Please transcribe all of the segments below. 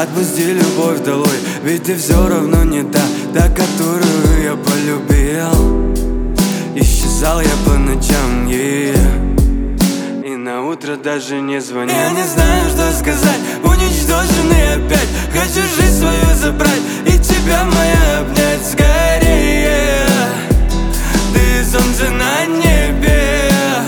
Отпусти любовь долой, ведь ты все равно не та, которую я полюбил. Исчезал я по ночам, и на утро даже не звонил. Я не знаю, что сказать, уничтоженный опять. Хочу жизнь свою забрать и тебя моя обнять скорее. Ты солнце на небе.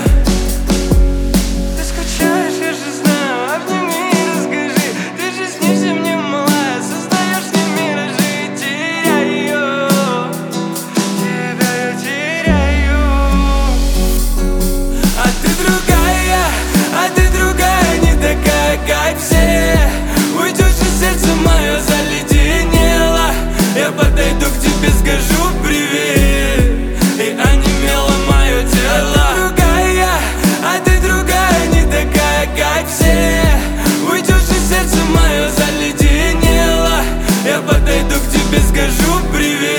Ты скучаешь, я же знаю, обними и расскажи. Ты же снишься мне, малая, создаешь мне миражи. Теряю, тебя я теряю. А ты другая, не такая, как все. Уйдешь, и сердце мое заледенело. Я подойду к тебе, скажу привет, и онемело мое тело. Ты другая, не такая, как все. Уйдешь, и сердце мое заледенело. Я подойду к тебе, скажу привет.